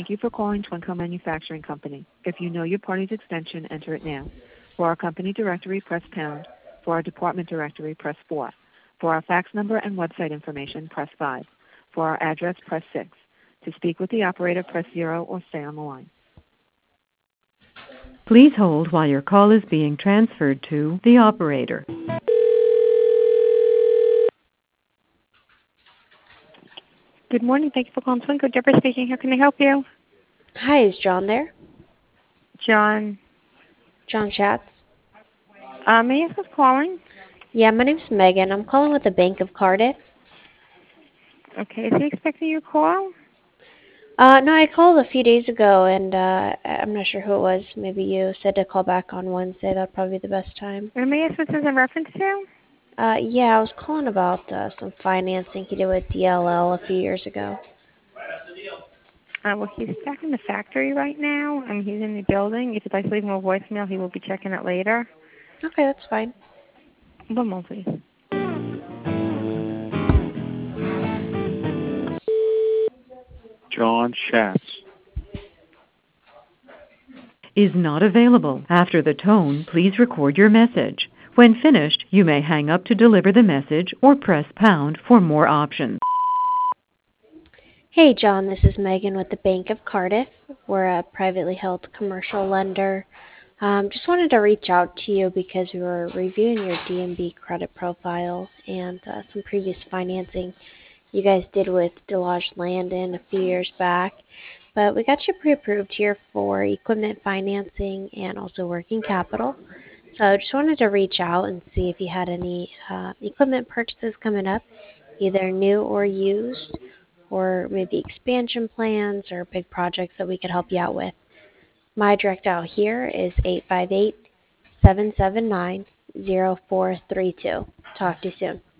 Thank you for calling Twinco Manufacturing Company. If you know your party's extension, enter it now. For our company directory, press pound. For our department directory, press 4. For our fax number and website information, press 5. For our address, press 6. To speak with the operator, press 0 or stay on the line. Please hold while your call is being transferred to the operator. Good morning. Thank you for calling Twinco. Deborah speaking. How can I help you? Hi, is John there? John. John Schatz? May I ask who's calling? Yeah, my name's Megan. I'm calling with the Bank of Cardiff. Okay. Is he expecting your call? No, I called a few days ago, and I'm not sure who it was. Maybe you said to call back on Wednesday. That'd probably be the best time. And may I ask what this is in reference to? Yeah, I was calling about some financing he did with DLL a few years ago. Well, he's back in the factory right now, and he's in the building. If you'd like to leave him a voicemail, he will be checking it later. Okay, that's fine. One moment, please. John Schatz Is not available. After the tone, please record your message. When finished, you may hang up to deliver the message or press pound for more options. Hey, John, this is Megan with the Bank of Cardiff. We're a privately held commercial lender. Just wanted to reach out to you because we were reviewing your DNB credit profile and some previous financing you guys did with Delage Landon a few years back. But we got you pre-approved here for equipment financing and also working capital. So just wanted to reach out and see if you had any equipment purchases coming up, either new or used, or maybe expansion plans or big projects that we could help you out with. My direct dial here is 858-779-0432. Talk to you soon.